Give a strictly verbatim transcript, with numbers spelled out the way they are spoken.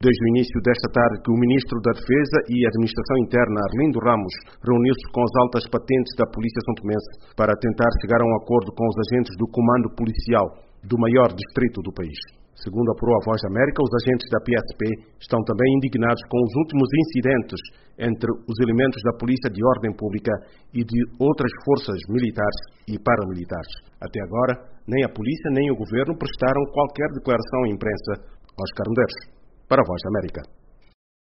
desde o início desta tarde que o Ministro da Defesa e Administração Interna, Arlindo Ramos, reuniu-se com as altas patentes da Polícia Santomense para tentar chegar a um acordo com os agentes do Comando Policial do maior distrito do país. Segundo apurou a Voz da América, os agentes da P S P estão também indignados com os últimos incidentes entre os elementos da Polícia de Ordem Pública e de outras forças militares e paramilitares. Até agora, nem a polícia nem o governo prestaram qualquer declaração à imprensa. Oscar Medeiros, para a Voz da América.